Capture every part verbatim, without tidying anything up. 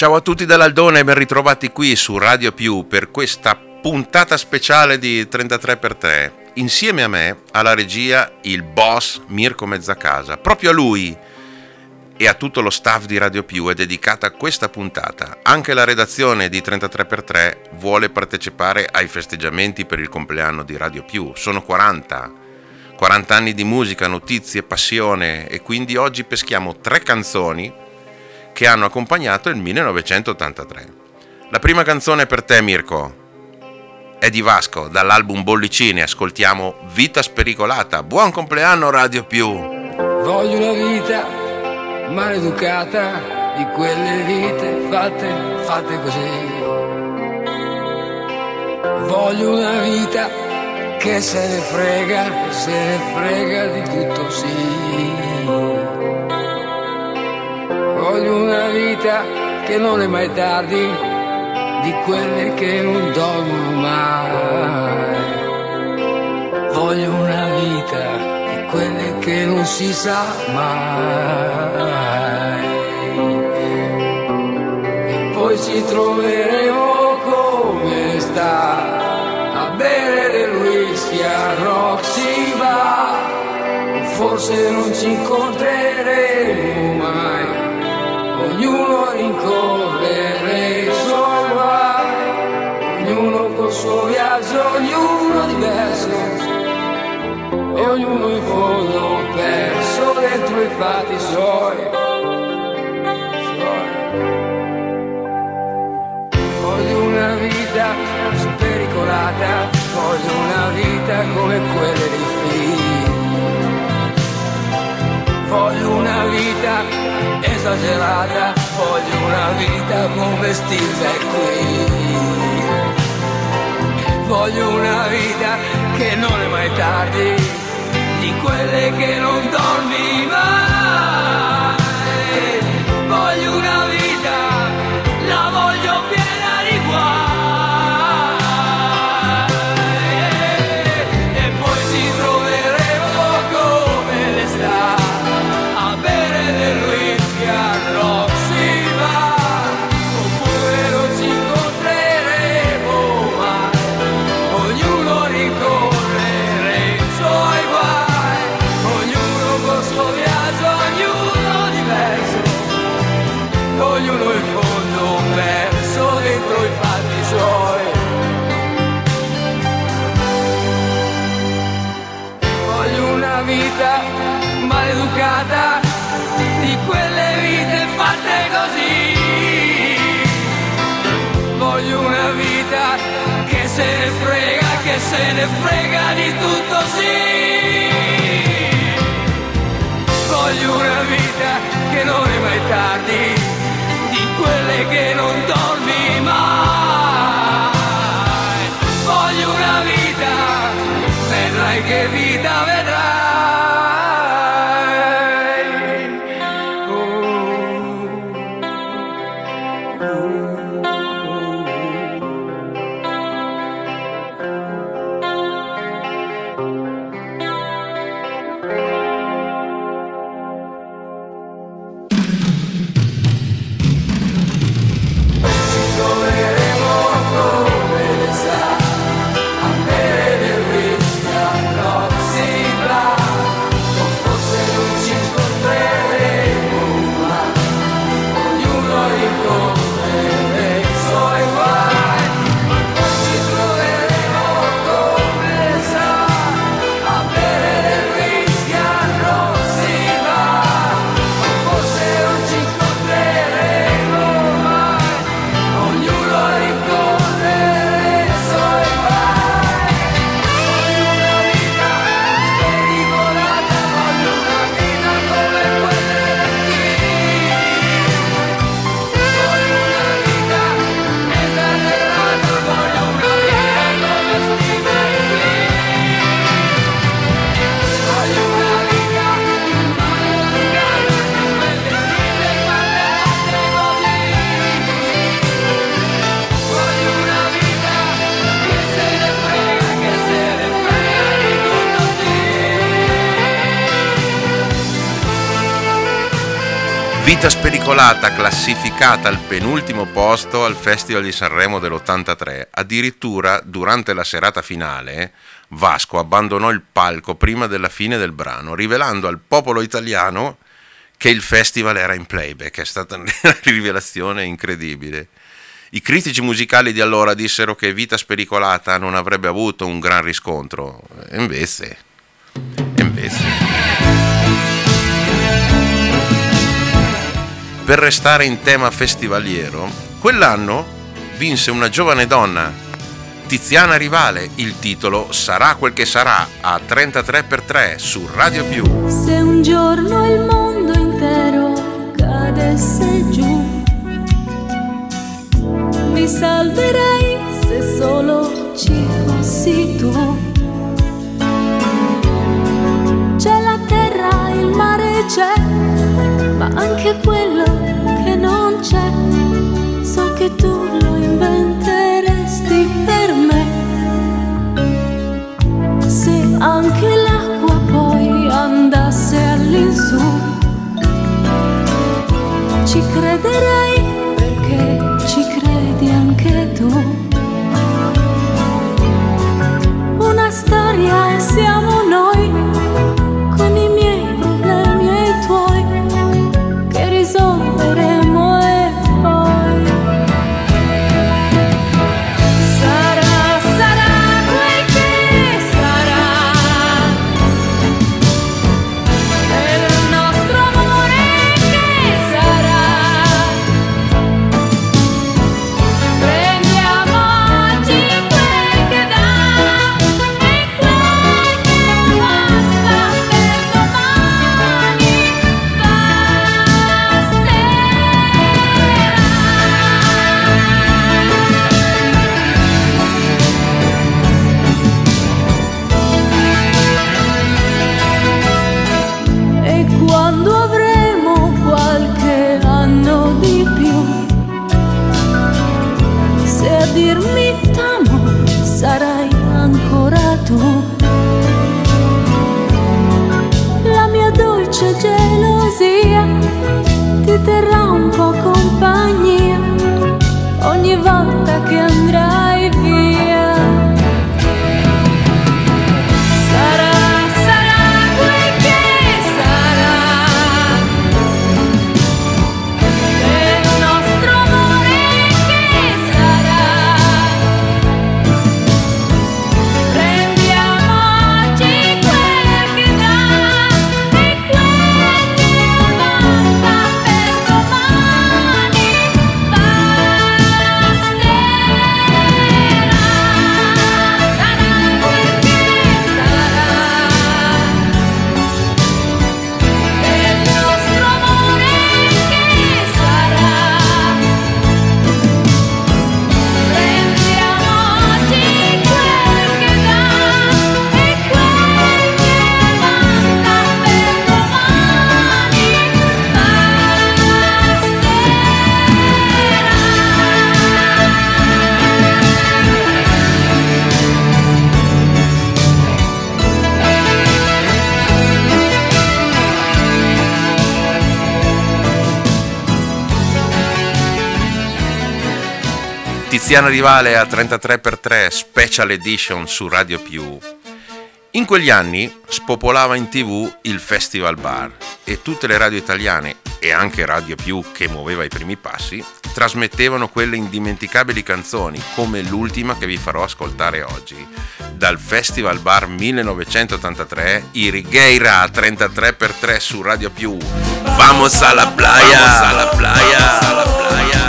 Ciao a tutti dall'Aldone e ben ritrovati qui su Radio Più per questa puntata speciale di trentatré per tre. Insieme a me, alla regia, il boss Mirko Mezzacasa. Proprio a lui e a tutto lo staff di Radio Più è dedicata questa puntata. Anche la redazione di trentatré per tre vuole partecipare ai festeggiamenti per il compleanno di Radio Più. Sono quaranta. quaranta anni di musica, notizie, passione, e quindi oggi peschiamo tre canzoni che hanno accompagnato il millenovecentottantatré. La prima canzone per te, Mirko, è di Vasco, dall'album Bollicine. Ascoltiamo Vita spericolata. Buon compleanno Radio Più. Voglio una vita maleducata, di quelle vite fatte, fatte così. Voglio una vita che se ne frega, che se ne frega di tutto, sì. Voglio una vita che non è mai tardi, di quelle che non dormono mai. Voglio una vita di quelle che non si sa mai. E poi ci troveremo come sta a bere del whisky a Roxy Bar. Forse non ci incontreremo mai, ognuno rincorrere i suoi guai, ognuno col suo viaggio, ognuno diverso, e ognuno in fondo perso dentro i fatti suoi. Voglio una vita spericolata, voglio una vita come quelle dei film. Voglio una vita esagerata, voglio una vita come Steve McQueen. Voglio una vita che non è mai tardi, di quelle che non dormi mai. Voglio una vita, la voglio piena di guai. E poi ci troveremo come l'estate a bere del whisky a Roxy Bar. Oppure non ci incontreremo mai, ognuno rincorrere i suoi guai, ognuno col suo viaggio, ognuno diverso, ognuno in fondo perso dentro i fatti suoi. Voglio una vita maleducata, di quelle vite fatte così. Voglio una vita che se ne frega, che se ne frega di tutto, sì. Voglio una vita che non è mai tardi, di quelle che non dormi mai. Voglio una vita, vedrai che vita vedrai. Vita spericolata, classificata al penultimo posto al Festival di Sanremo dell'ottantatré. Addirittura durante la serata finale Vasco abbandonò il palco prima della fine del brano, rivelando al popolo italiano che il festival era in playback. È stata una rivelazione incredibile. I critici musicali di allora dissero che Vita spericolata non avrebbe avuto un gran riscontro, e invece, e invece. Per restare in tema festivaliero, quell'anno vinse una giovane donna, Tiziana Rivale, il titolo Sarà quel che sarà, a trentatré per tre su Radio Più. Se un giorno il mondo intero cadesse giù, mi salverei se solo ci fossi tu. C'è la terra, il mare c'è, ma anche quello che non c'è, so che tu lo inventeresti per me. Se anche l'acqua poi andasse all'insù, ci crederei perché ci credi anche tu. Una storia e siamo noi, con i miei problemi e i tuoi, che risolveremo e poi sarà, sarà quel che sarà, del nostro amore che sarà. Prendiamo oggi quel che dà e quel che avanza per domani e quando avremo qualche anno di più, se a dirmi t'amo sarai ancora tu, la mia dolce gelosia ti terrà un po' compagnia ogni volta che andrai via. Sarà, sarà quel che sarà, del nostro amore che sarà. Prendiamo oggi quel che dà e quel che avanza per domani basterà. Sarà quel che sarà, del nostro amore che sarà. Prendiamo oggi quel che dà e quel che avanza per domani Tiziana Rivale a trentatré per tre Special Edition su Radio Più. In quegli anni spopolava in tv il Festival Bar e tutte le radio italiane, e anche Radio Più che muoveva i primi passi, trasmettevano quelle indimenticabili canzoni come l'ultima che vi farò ascoltare oggi. Dal Festival Bar millenovecentottantatré, i Righeira a trentatré per tre su Radio Più. Vamos a la playa, vamos a la playa, a la playa.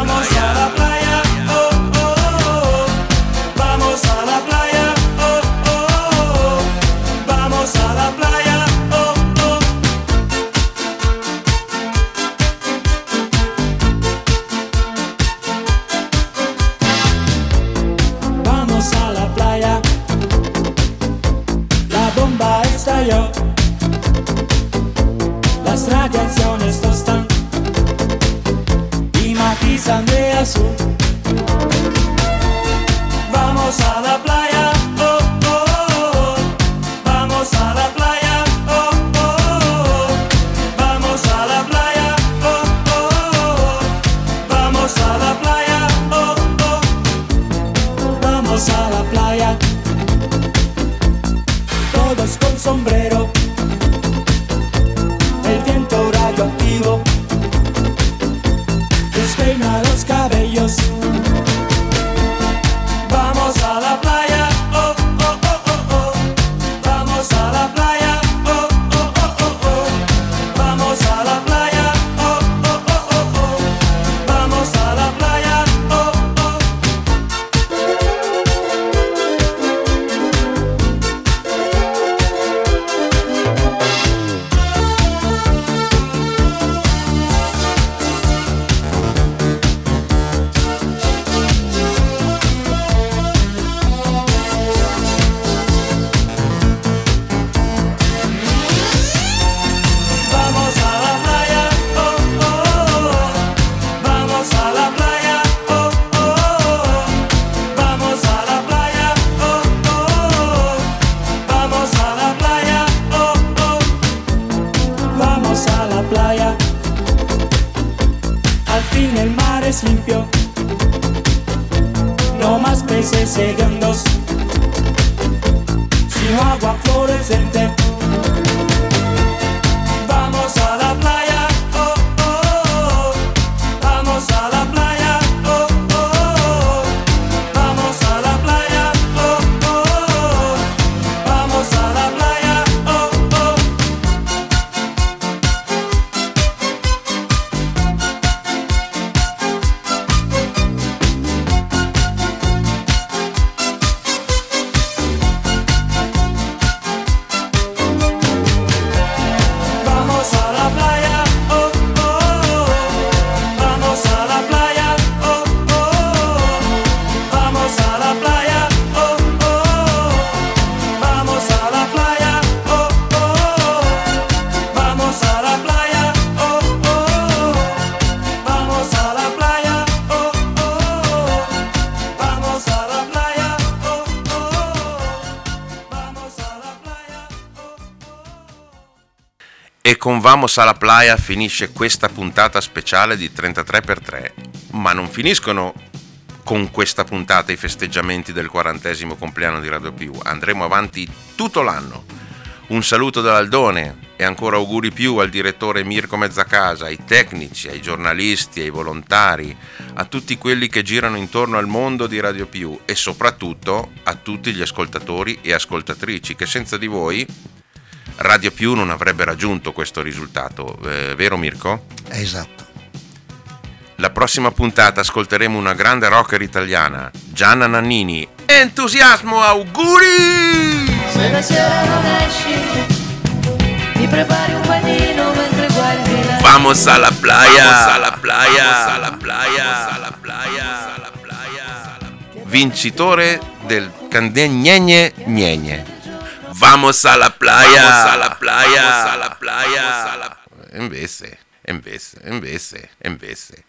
Las radiaciones tostan y matizan de azul. Vamos a la playa, oh, oh, oh. Vamos a la playa, oh, oh, oh. Vamos a la playa, oh, fin el mar es limpio, no más peces hediondos, sino agua fluorescente. Vamos a la playa, oh, oh, oh. Vamos a la playa, oh, oh, oh. Vamos a la playa, oh, oh, oh. Vamos a la playa, oh, oh. Vamos a la playa, oh, oh, oh. Vamos a la playa, oh, oh, oh. Vamos a la playa, oh, oh, oh. Vamos a la playa, oh, oh, oh. Vamos a la playa, oh, oh, oh. Vamos a la playa, oh, oh, oh. Vamos a la playa, oh, oh, oh. Vamos a la playa, oh, oh. E con Vamos alla playa finisce questa puntata speciale di trentatré per tre, ma non finiscono con questa puntata i festeggiamenti del quarantesimo compleanno di Radio Più, andremo avanti tutto l'anno. Un saluto dall'Aldone e ancora auguri più al direttore Mirko Mezzacasa, ai tecnici, ai giornalisti, ai volontari, a tutti quelli che girano intorno al mondo di Radio Più e soprattutto a tutti gli ascoltatori e ascoltatrici che senza di voi Radio Più non avrebbe raggiunto questo risultato, eh, vero Mirko? Esatto. La prossima puntata ascolteremo una grande rocker italiana, Gianna Nannini. Entusiasmo, auguri! Se la sera non esci, ti prepari un panino mentre guardi la... Vamos a la playa, vamos a la playa, vamos a la playa, vamos a la playa, vamos a la playa. Vincitore del Candegnene Gnegne. Vamos a la playa, vamos a la playa, vamos a la playa. Invece, invece, invece, invece.